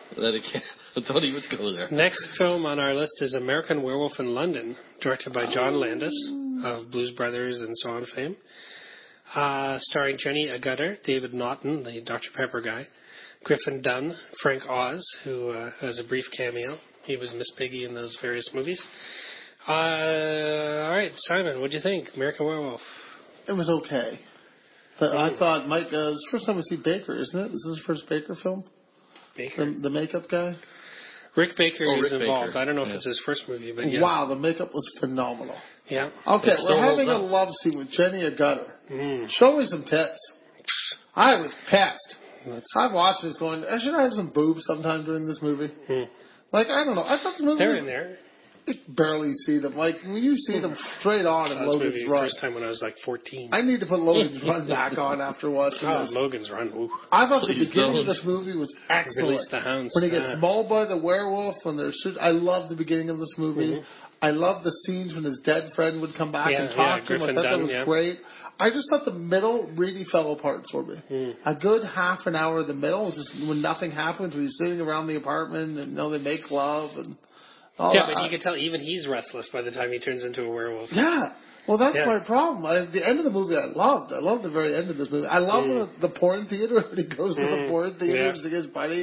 Speaker 2: Don't even go there.
Speaker 1: Next film on our list is American Werewolf in London, directed by John Landis of Blues Brothers and so on fame. Starring Jenny Agutter, David Naughton, the Dr. Pepper guy, Griffin Dunne, Frank Oz, who has a brief cameo. He was Miss Piggy in those various movies. All right, Simon, what do you think? American Werewolf.
Speaker 3: It was okay. But I thought Mike, it's the first time we see Baker, isn't it? This is his first Baker film?
Speaker 1: Baker?
Speaker 3: The makeup guy?
Speaker 1: Rick Baker is
Speaker 2: Rick
Speaker 1: involved.
Speaker 2: Baker.
Speaker 1: I don't know if it's his first movie, but yeah.
Speaker 3: Wow, the makeup was phenomenal.
Speaker 1: Yeah.
Speaker 3: Okay, we're having a love scene with Jenny Agutter. Show me some tits. I was pissed. I watched this going, should I have some boobs sometime during this movie? Like, I don't know. I thought the movie
Speaker 1: They're in there.
Speaker 3: You barely see them. Like, when you see them straight on in Logan's Run.
Speaker 1: First time when I was like 14.
Speaker 3: I need to put Logan's Run back on after watching this.
Speaker 1: Logan's Run. Ooh.
Speaker 3: I thought the beginning of this movie was excellent.
Speaker 1: Release the hounds.
Speaker 3: When he gets mauled by the werewolf, when they're I love the beginning of this movie. I love the scenes when his dead friend would come back and talk to him. I thought that was great. I just thought the middle really fell apart for me. A good half an hour of the middle, just when nothing happens, when he's sitting around the apartment and they make love and all that.
Speaker 1: But you can tell even he's restless by the time he turns into a werewolf.
Speaker 3: Yeah. Well, that's my problem. The end of the movie I loved. I loved the very end of this movie. I love the porn theater when he goes to the porn theater to see his buddy.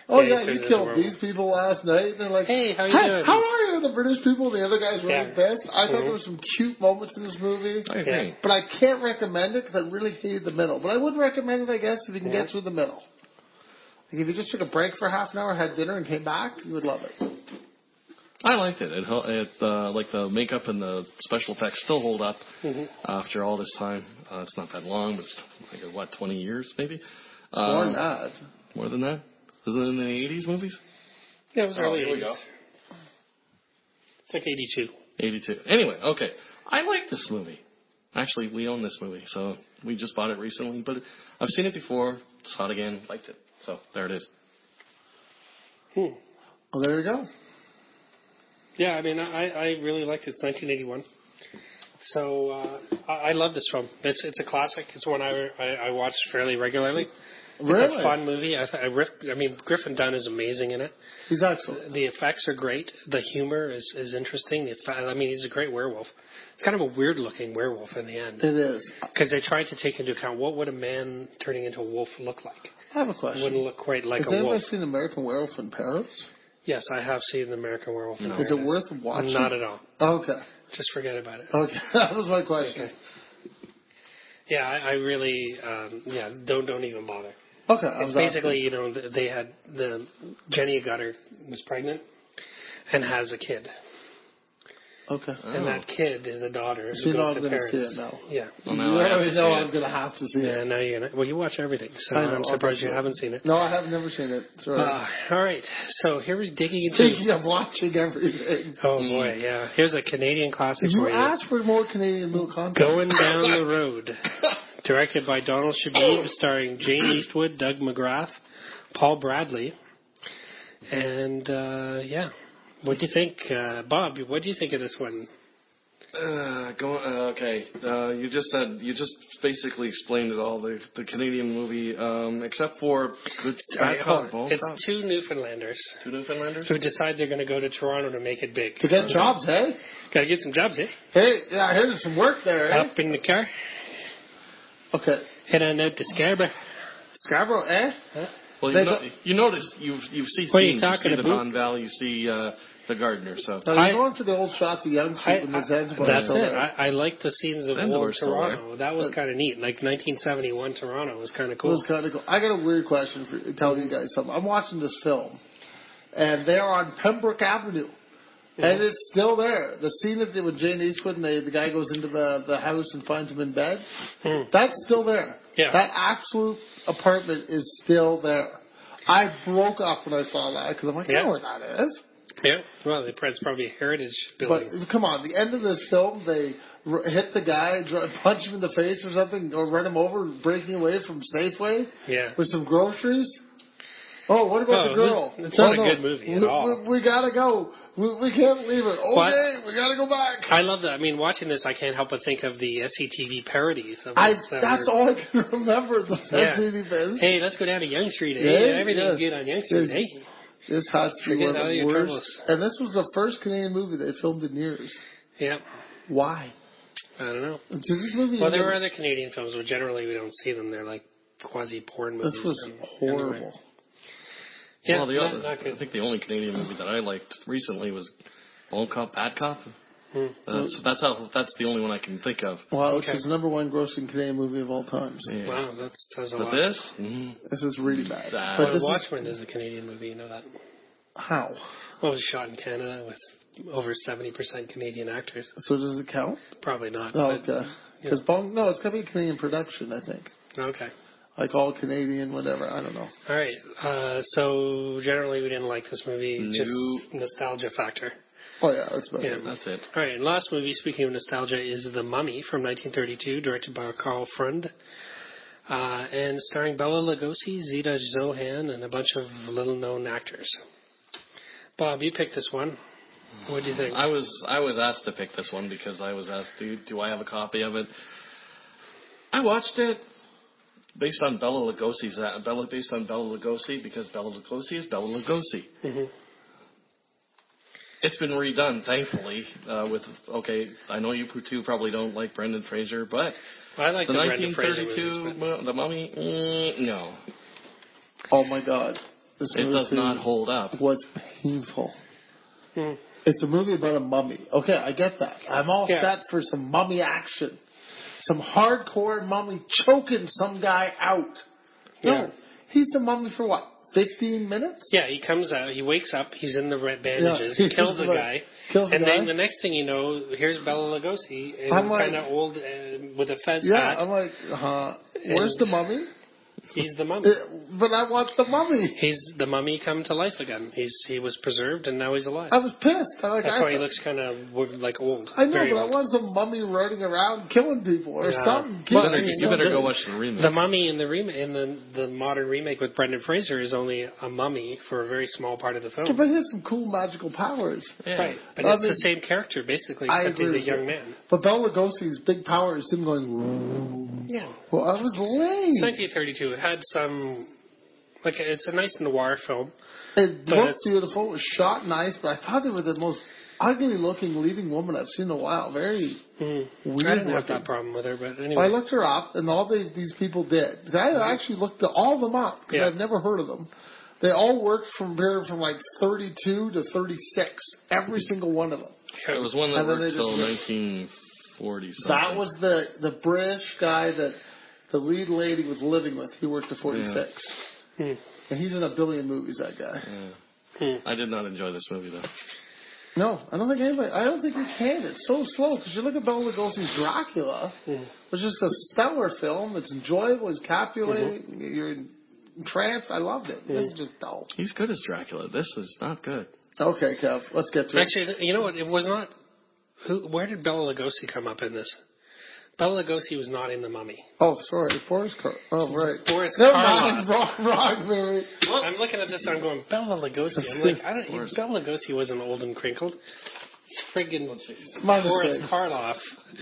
Speaker 3: Oh, yeah, you killed these people last night. And they're like,
Speaker 1: hey, how you doing?
Speaker 3: How are you? The British people, the other guy's really pissed. I thought there were some cute moments in this movie.
Speaker 2: I agree.
Speaker 3: Yeah. But I can't recommend it because I really hated the middle. But I would recommend it, I guess, if you can get through the middle. Like if you just took a break for half an hour, had dinner, and came back, you would love it.
Speaker 2: I liked it. Like the makeup and the special effects still hold up after all this time. It's not that long, but it's like, 20 years maybe?
Speaker 3: More than that.
Speaker 2: More than that? Was it in the 80s movies?
Speaker 1: Yeah, it was early 80s.
Speaker 2: Here we go.
Speaker 1: It's like 82.
Speaker 2: 82. Anyway, okay. I like this movie. Actually, we own this movie, so we just bought it recently. But I've seen it before, saw it again, liked it. So there it is.
Speaker 3: Well, there you go.
Speaker 1: Yeah, I mean, I really liked it. It's 1981. So I love this film. It's a classic. It's one I watch fairly regularly.
Speaker 3: Really?
Speaker 1: It's a fun movie. I mean, Griffin Dunne is amazing in it.
Speaker 3: He's excellent.
Speaker 1: The effects are great. The humor is interesting. I mean, he's a great werewolf. It's kind of a weird-looking werewolf in the end.
Speaker 3: It is.
Speaker 1: Because they tried to take into account what would a man turning into a wolf look like.
Speaker 3: I have a question.
Speaker 1: It wouldn't look quite like a wolf.
Speaker 3: Has anybody seen American Werewolf in Paris?
Speaker 1: Yes, I have seen the American Werewolf in Paris.
Speaker 3: Is it worth watching?
Speaker 1: Not at all.
Speaker 3: Okay.
Speaker 1: Just forget about it.
Speaker 3: Okay, that was my question.
Speaker 1: Okay. Yeah, I really, don't even bother.
Speaker 3: Okay.
Speaker 1: It's basically, they had Jenny Gutter was pregnant and has a kid.
Speaker 3: Okay.
Speaker 1: And that kid is a daughter.
Speaker 3: So you know I'm going to see it now.
Speaker 1: Yeah.
Speaker 2: Well,
Speaker 3: you already know I'm going to have to see it.
Speaker 1: Yeah, now you're going to. Well, you watch everything, so I'm surprised you haven't seen it.
Speaker 3: No, I have never seen it. Sorry.
Speaker 1: All right. So here we're digging into.
Speaker 3: Speaking of watching everything.
Speaker 1: Oh, boy, yeah. Here's a Canadian classic for you.
Speaker 3: You asked for more Canadian movie content.
Speaker 1: Going Down the Road. Directed by Donald Shabib, starring Jane Eastwood, Doug McGrath, Paul Bradley. And, what do you think, Bob? What do you think of this one?
Speaker 2: Okay. You just basically explained all the Canadian movie, except for
Speaker 1: it's two Newfoundlanders.
Speaker 2: Two Newfoundlanders
Speaker 1: who decide they're going to go to Toronto to make it big.
Speaker 3: To get jobs, eh?
Speaker 1: Got to get some jobs, eh?
Speaker 3: Hey, yeah, I heard there's some work there, eh?
Speaker 1: Up in the car.
Speaker 3: Okay.
Speaker 1: Head on out to Scarborough.
Speaker 3: Scarborough, eh? Huh?
Speaker 2: Well, you notice you see scenes. You see the Don Valley. You see the Gardener. So
Speaker 3: you're going for the old shots of Yonge Street when the Zanzibar.
Speaker 1: That's it. I like the scenes of old Toronto. That was kind of neat. Like 1971 Toronto was kind of cool.
Speaker 3: It was kind of cool. I got a weird question for tell you guys something. I'm watching this film, and they're on Pembroke Avenue. And it's still there. The scene that with Jane Eastwood and the guy goes into the house and finds him in bed, that's still there.
Speaker 1: Yeah.
Speaker 3: That absolute apartment is still there. I broke up when I saw that because I'm like, I know where that is.
Speaker 1: Yeah, well, it's probably a heritage building.
Speaker 3: But come on, the end of this film, they hit the guy, punch him in the face or something, or run him over, breaking away from Safeway with some groceries. Oh, what about the girl?
Speaker 1: It's not a good movie at all.
Speaker 3: We gotta go. We can't leave it. Okay, we gotta go back.
Speaker 1: I love that. I mean, watching this, I can't help but think of the SCTV parodies.
Speaker 3: That's all I can remember. The SCTV parodies.
Speaker 1: Hey, let's go down to Yonge Street. Hey, everything's good on Yonge Street. Hey.
Speaker 3: This has to be one of the worst. And this was the first Canadian movie they filmed in years.
Speaker 1: Yeah.
Speaker 3: Why?
Speaker 1: I don't know.
Speaker 3: So this movie
Speaker 1: there were other Canadian films, but generally we don't see them. They're like quasi-porn movies.
Speaker 3: This was horrible.
Speaker 1: Anyway. Yeah,
Speaker 2: well, I think the only Canadian movie that I liked recently was Old Cop, Bad Cop. So that's the only one I can think of.
Speaker 3: Wow, it's the number one grossing Canadian movie of all time.
Speaker 1: Yeah. Wow, that's a lot.
Speaker 2: But this?
Speaker 3: This is really bad.
Speaker 1: But Watchmen is a Canadian movie, you know that?
Speaker 3: How?
Speaker 1: Well, it was shot in Canada with over 70% Canadian actors.
Speaker 3: So does it count?
Speaker 1: Probably not.
Speaker 3: Oh, okay. Because it's got to be a Canadian production, I think.
Speaker 1: Okay.
Speaker 3: Like all Canadian, whatever. I don't know.
Speaker 1: All right. So generally we didn't like this movie. Just nostalgia factor.
Speaker 3: Oh, yeah. That's
Speaker 2: it.
Speaker 1: All right. And last movie, speaking of nostalgia, is The Mummy from 1932, directed by Carl Freund. And starring Bela Lugosi, Zita Zohan, and a bunch of little-known actors. Bob, you picked this one. What do you think?
Speaker 2: I was asked to pick this one because I was asked, do I have a copy of it? I watched it. Based on Bela Lugosi because Bela Lugosi is Bela Lugosi. Mm-hmm. It's been redone, thankfully. I know you two probably don't like Brendan Fraser, but
Speaker 1: I like
Speaker 2: the
Speaker 1: 1932
Speaker 2: The Mummy, no.
Speaker 3: Oh my God, this
Speaker 2: It
Speaker 3: movie
Speaker 2: does not hold up.
Speaker 3: was painful.
Speaker 1: Hmm.
Speaker 3: It's a movie about a mummy. Okay, I get that. I'm all
Speaker 1: Yeah.
Speaker 3: set for some mummy action. Some hardcore mummy choking some guy out. No,
Speaker 1: Yeah.
Speaker 3: he's the mummy for what? 15 minutes?
Speaker 1: Yeah, he comes out, he wakes up, he's in the red bandages,
Speaker 3: Yeah.
Speaker 1: he kills a guy,
Speaker 3: Kills a
Speaker 1: and
Speaker 3: guy.
Speaker 1: then the next thing you know, here's Bela Lugosi,
Speaker 3: I'm like-
Speaker 1: kind of old with a fez
Speaker 3: Yeah,
Speaker 1: hat.
Speaker 3: I'm like, where's the mummy?
Speaker 1: He's the mummy.
Speaker 3: But I want the mummy.
Speaker 1: He's the mummy come to life again. He was preserved and now he's alive.
Speaker 3: I was pissed.
Speaker 1: That's why he looks kind of like old.
Speaker 3: I know,
Speaker 1: very
Speaker 3: but I
Speaker 1: old.
Speaker 3: want some mummy running around killing people or
Speaker 1: Yeah.
Speaker 3: something.
Speaker 1: Well,
Speaker 2: You better go watch the remake.
Speaker 1: The mummy in the modern remake with Brendan Fraser is only a mummy for a very small part of the film.
Speaker 3: Yeah, but he has some cool magical powers.
Speaker 2: Yeah.
Speaker 1: Right, but
Speaker 3: I
Speaker 1: it's
Speaker 3: mean,
Speaker 1: the same character basically,
Speaker 3: I
Speaker 1: except he's
Speaker 3: agree
Speaker 1: a
Speaker 3: with
Speaker 1: young
Speaker 3: you.
Speaker 1: man.
Speaker 3: But Bela Lugosi's big power is him going.
Speaker 1: Yeah.
Speaker 3: Well, I was lame.
Speaker 1: It's 1932. It had some, it's a nice noir film.
Speaker 3: It
Speaker 1: but
Speaker 3: looked
Speaker 1: it's-
Speaker 3: beautiful. It was shot nice, but I thought they were the most ugly-looking leading woman I've seen in a while. Very weird.
Speaker 1: I didn't have
Speaker 3: looking.
Speaker 1: that problem with her, but
Speaker 3: I
Speaker 1: anyway.
Speaker 3: looked her up, and all these people did. I actually looked all of them up because
Speaker 1: Yeah.
Speaker 3: I've never heard of them. They all worked from like 32 to 36, every single one of them.
Speaker 2: It was one that
Speaker 3: And then
Speaker 2: worked
Speaker 3: they
Speaker 2: till
Speaker 3: just-
Speaker 2: 1940 something.
Speaker 3: That was the British guy that the lead lady was living with. He worked to 46.
Speaker 1: Hmm.
Speaker 3: And he's in a billion movies, that guy.
Speaker 2: Yeah. I did not enjoy this movie, though.
Speaker 3: No, I don't think you can. It's so slow. Because you look at Bela Lugosi's Dracula, which is a stellar film. It's enjoyable. It's captivating. You're entranced. I loved it. This is just dull.
Speaker 2: He's good as Dracula. This is not good.
Speaker 3: Okay, Kev, let's get to it.
Speaker 1: Actually, you know what? It was not. Where did Bela Lugosi come up in this? Bela Lugosi was not in The Mummy.
Speaker 3: Oh, sorry. Forrest Car. Oh, right.
Speaker 1: Boris
Speaker 3: Never
Speaker 1: Karloff.
Speaker 3: mind. Wrong movie.
Speaker 1: I'm looking at this and I'm going, Bela Lugosi. I'm like, Bela Lugosi wasn't old and crinkled. It's friggin'
Speaker 3: My
Speaker 1: Boris
Speaker 3: mistake.
Speaker 1: Karloff.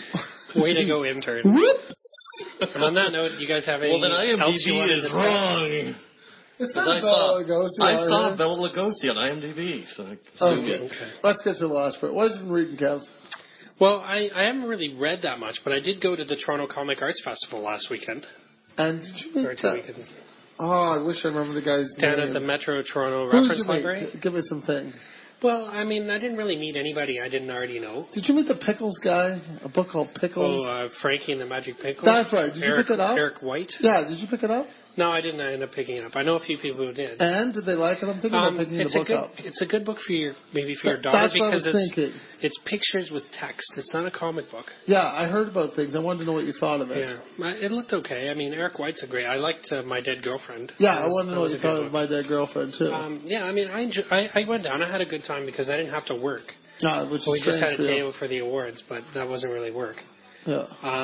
Speaker 1: Way to go, intern.
Speaker 3: Whoops.
Speaker 1: And on that note, you guys have any
Speaker 2: Well, then
Speaker 1: else you
Speaker 2: IMDb
Speaker 1: wanted
Speaker 2: is
Speaker 1: to
Speaker 2: wrong.
Speaker 3: It's
Speaker 2: 'Cause
Speaker 3: not
Speaker 2: I
Speaker 3: Bela Lugosi.
Speaker 2: saw Bela Lugosi on IMDb, so I assumed it.
Speaker 1: Okay.
Speaker 3: Let's get to the last part. What have you been reading, Kev?
Speaker 1: Well, I haven't really read that much, but I did go to the Toronto Comic Arts Festival last weekend.
Speaker 3: And did you meet
Speaker 1: Or 2
Speaker 3: that?
Speaker 1: weekends.
Speaker 3: Oh, I wish I remember the guy's
Speaker 1: Down
Speaker 3: name.
Speaker 1: at the Metro Toronto
Speaker 3: Who did
Speaker 1: Reference
Speaker 3: you meet?
Speaker 1: Library.
Speaker 3: Give me something.
Speaker 1: Well, I mean, I didn't really meet anybody I didn't already know.
Speaker 3: Did you meet the Pickles guy? A book called Pickles?
Speaker 1: Frankie and the Magic Pickle.
Speaker 3: That's right. Did you pick it up?
Speaker 1: Eric White.
Speaker 3: Yeah, did you pick it up?
Speaker 1: No, I didn't end up picking it up. I know a few people who did.
Speaker 3: And did they like it? I'm thinking about picking the book up.
Speaker 1: It's a good book for your daughter
Speaker 3: That's what I
Speaker 1: because
Speaker 3: was thinking.
Speaker 1: it's pictures with text. It's not a comic book.
Speaker 3: Yeah, I heard about things. I wanted to know what you thought of it.
Speaker 1: Yeah, it looked okay. I mean, Eric White's I liked My Dead Girlfriend.
Speaker 3: Yeah,
Speaker 1: That
Speaker 3: I
Speaker 1: was-
Speaker 3: wanted to know
Speaker 1: that
Speaker 3: what
Speaker 1: was
Speaker 3: you
Speaker 1: a good
Speaker 3: thought of
Speaker 1: book.
Speaker 3: My Dead Girlfriend, too.
Speaker 1: Yeah, I mean, I went down. I had a good time because I didn't have to work.
Speaker 3: no, which is
Speaker 1: We just had a
Speaker 3: strange, too.
Speaker 1: table for the awards, but that wasn't really work.
Speaker 3: Yeah.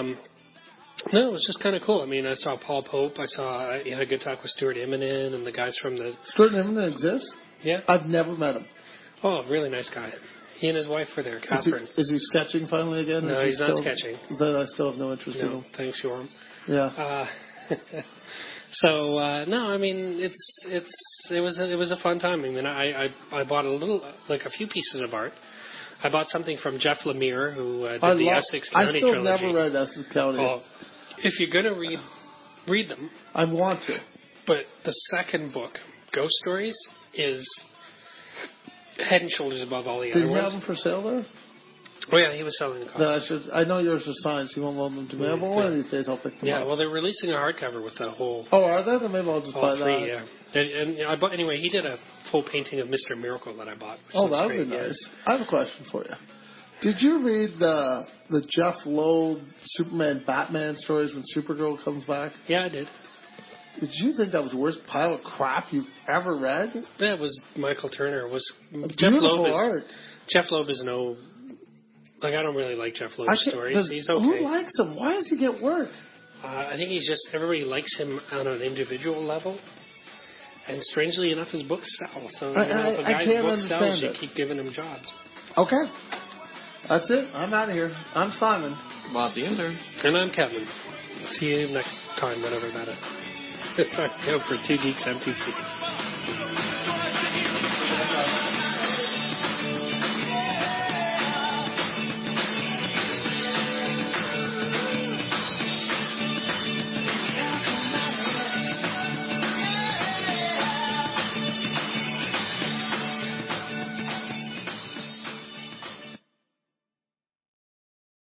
Speaker 1: No, it was just kind of cool. I mean, I saw Paul Pope. I had a good talk with Stuart Immonen and the guys from the...
Speaker 3: Stuart Immonen exists?
Speaker 1: Yeah.
Speaker 3: I've never met him.
Speaker 1: Oh, really nice guy. He and his wife were there, Catherine.
Speaker 3: Is he sketching finally again?
Speaker 1: No,
Speaker 3: Is he
Speaker 1: he's not sketching.
Speaker 3: Then I still have no interest in
Speaker 1: No,
Speaker 3: him.
Speaker 1: thanks, Yoram.
Speaker 3: Yeah.
Speaker 1: No, I mean, it was a fun time. I mean, I bought a few pieces of art. I bought something from Jeff Lemire, who did the Essex County
Speaker 3: I still
Speaker 1: trilogy.
Speaker 3: never read Essex County.
Speaker 1: Oh, if you're gonna read them,
Speaker 3: I want to.
Speaker 1: but the second book, Ghost Stories, is head and shoulders above all the
Speaker 3: Did
Speaker 1: other
Speaker 3: you have
Speaker 1: ones.
Speaker 3: them for sale there?
Speaker 1: Oh yeah, he was selling the
Speaker 3: Then
Speaker 1: copies.
Speaker 3: I know yours are signed, so you won't loan them to me. But one of these days I'll pick them
Speaker 1: Yeah,
Speaker 3: up.
Speaker 1: well, they're releasing a hardcover with the whole
Speaker 3: Oh, are they? Then maybe I'll just buy
Speaker 1: all three.
Speaker 3: that.
Speaker 1: Yeah, and I bought anyway. He did a full painting of Mr. Miracle that I bought. Which
Speaker 3: Oh,
Speaker 1: looks
Speaker 3: that would
Speaker 1: great,
Speaker 3: be
Speaker 1: yeah.
Speaker 3: nice. I have a question for you. Did you read the Jeff Loeb Superman Batman stories when Supergirl comes back?
Speaker 1: Yeah, I did.
Speaker 3: Did you think that was the worst pile of crap you've ever read?
Speaker 1: Yeah, it was Michael Turner.
Speaker 3: Beautiful art.
Speaker 1: Jeff Loeb is no. Like, I don't really like Jeff Loeb's stories. He's okay.
Speaker 3: Who likes him? Why does he get work?
Speaker 1: I think he's just everybody likes him on an individual level. And strangely enough, his books sell. So if a
Speaker 3: I
Speaker 1: guy's
Speaker 3: can't
Speaker 1: book sells,
Speaker 3: understand
Speaker 1: you
Speaker 3: it.
Speaker 1: keep giving him jobs.
Speaker 3: Okay. That's it. I'm out of here. I'm Simon.
Speaker 2: Bob the intern.
Speaker 1: And I'm Kevin. See you next time, whatever that is. It's our go for 2 Geeks MTC.